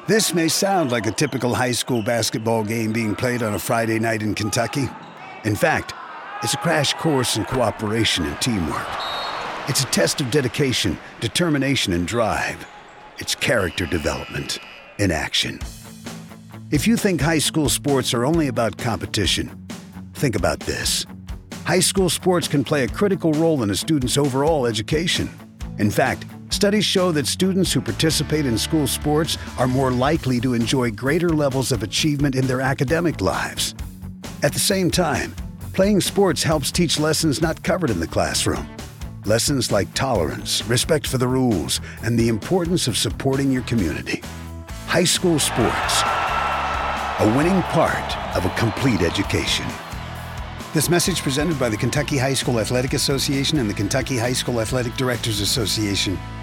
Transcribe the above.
This may sound like a typical high school basketball game being played on a Friday night in Kentucky. In fact, it's a crash course in cooperation and teamwork. It's a test of dedication, determination, and drive. It's character development in action. If you think high school sports are only about competition, think about this. High school sports can play a critical role in a student's overall education. In fact, studies show that students who participate in school sports are more likely to enjoy greater levels of achievement in their academic lives. At the same time, playing sports helps teach lessons not covered in the classroom. Lessons like tolerance, respect for the rules, and the importance of supporting your community. High school sports, a winning part of a complete education. This message presented by the Kentucky High School Athletic Association and the Kentucky High School Athletic Directors Association.